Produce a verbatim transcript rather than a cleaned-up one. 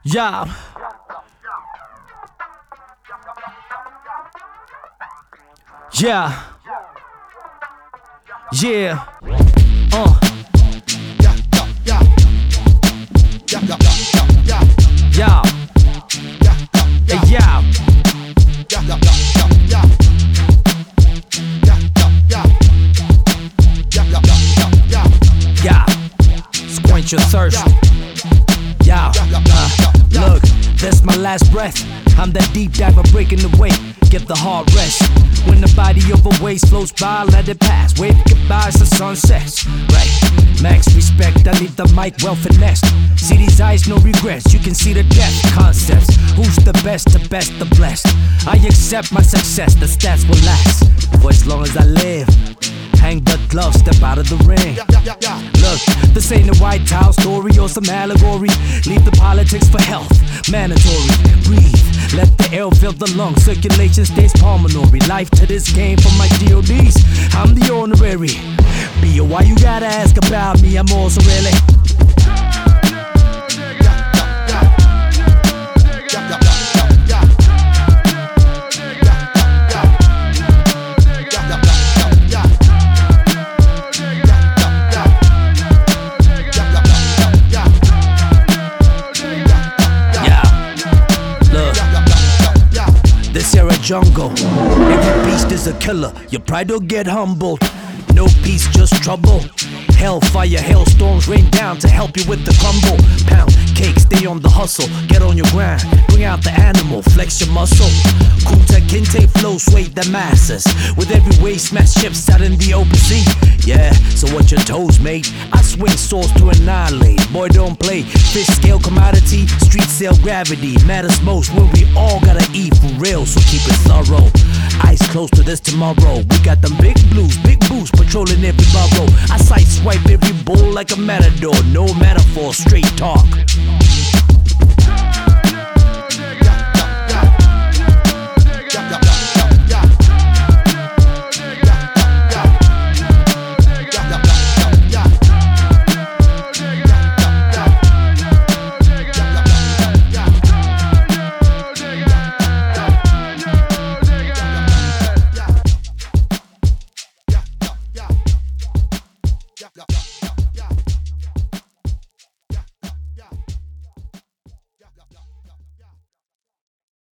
Yeah. Yeah. Yeah. Uh. Yeah, yeah, yeah. Yeah, yeah, yeah, yeah. Yeah. Yeah, yeah, Hey, yeah. yeah. Yeah, yeah, yeah, yeah. Yeah, yeah, yeah. Yeah, yeah, yeah, yeah. Yeah. Quench your thirst. Yeah. Uh, look, that's my last breath. I'm that deep diver breaking the weight. Get the heart rest. When the body of a waste floats by, let it pass. Wave goodbye as the sun sets. Right. Max respect, I leave the mic well finessed. See these eyes, no regrets. You can see the depth concepts. Who's the best, the best, the blessed? I accept my success, the stats will last. For as long as I live. Hang the gloves, step out of the ring. Yeah, yeah, yeah. Look, this ain't a white towel story or some allegory. Leave the politics for health, mandatory. Breathe, let the air fill the lungs. Circulation stays pulmonary. Life to this game for my G O Ds. I'm the honorary. B O, why you gotta ask about me? I'm also really. This here a jungle. Every beast is a killer. Your pride will get humbled. No peace, just trouble. Hellfire, hailstorms rain down to help you with the crumble. Pound cake, stay on the hustle. Get on your grind, bring out the animal, flex your muscle. Kunta Kinte flow, sway the masses. With every wave, smash ships out in the open sea. Yeah, so what your toes, mate? I swing swords to annihilate. Boy, don't play. Fish scale commodity, street sale gravity. Matters most when we all gotta eat for real, so keep it thorough. Eyes close to this tomorrow. We got them big blues, big boosts, patrolling every borough. I sight swipe every bull like a matador. No metaphor, straight talk.